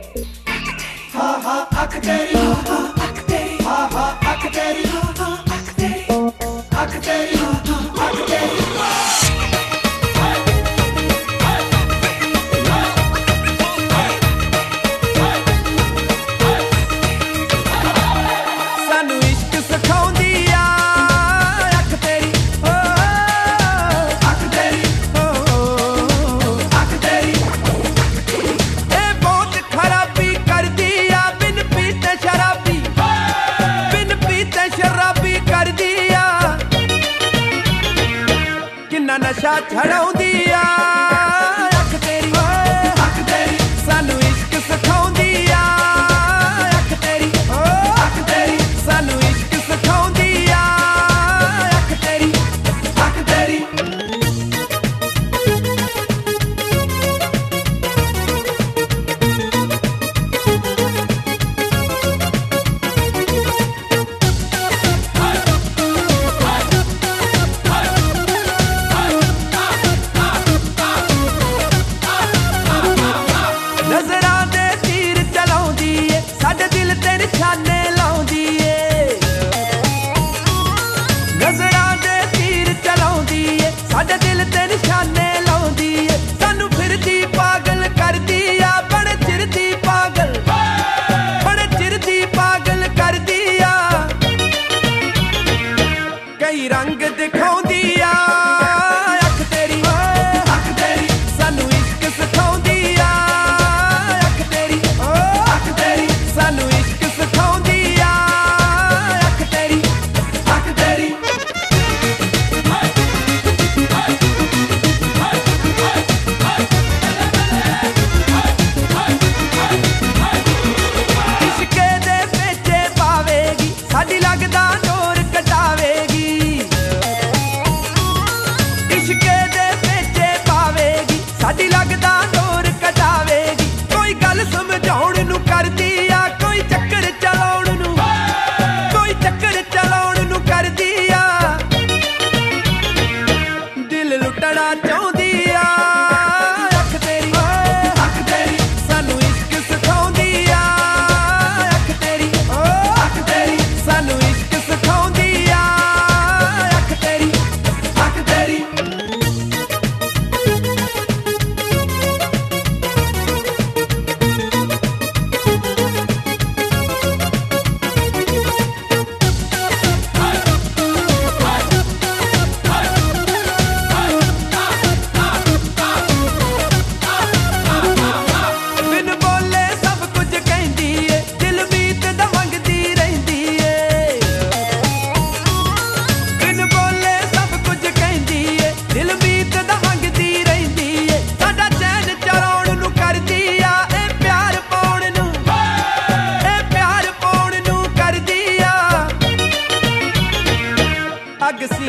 अख तेरी अख तेरी अख तेरी अख तेरी अख तेरी अख तेरी सानू इश्क सिखाउंदी आ अख तेरी अख तेरी अख तेरी ए बहुत खराबी करदी आ बिन पीते शराबी कर दी आ किन्ना नशा छड़ाउंदी आ अख तेरी सानू इश्क सिखाउंदी आ अख तेरी सानू इश्क सिखाउंदी आ अख तेरी अख तेरी नजरां दे तीर चलाउंदी ए साडे दिल ते निशाने लाउंदी ए नजरां दे तीर चलाउंदी ए साडे दिल ते निशाने लाउंदी ए सानू फिरदी पागल करदी आ बड़े चिर दी पागल करदी आ कई रंग दिखाउंदी आ अख तेरी सानू इश्क सिखाउंदी आ अख तेरी सानू इश्क सिखाउंदी आ अख तेरी अख तेरी इश्के दे पेचे पावेगी साडी लगदा डोर कटावेगी इश्के दे पेचे पावेगी साडी लगदा डोर कटावेगी कोई गल समझाउण नू करदी आ कोई चक्कर चलाउण नू करदी आ दिल लुटना चाहुंदी आ अख तेरी सानू इश्क सिखाउंदी आ अख तेरी सानू इश्क सिखाउंदी आ अख तेरी अख तेरी बिन बोले सब कुछ कहंदी ए दिल बीत दा मंगदी रहिंदी ए बिन बोले सब कुछ कहंदी ए दिल बीत दा मंगदी रहिंदी ए साडा चैन चराउण नू करदी आ ए प्यार पाउण नू करदी आ अग सी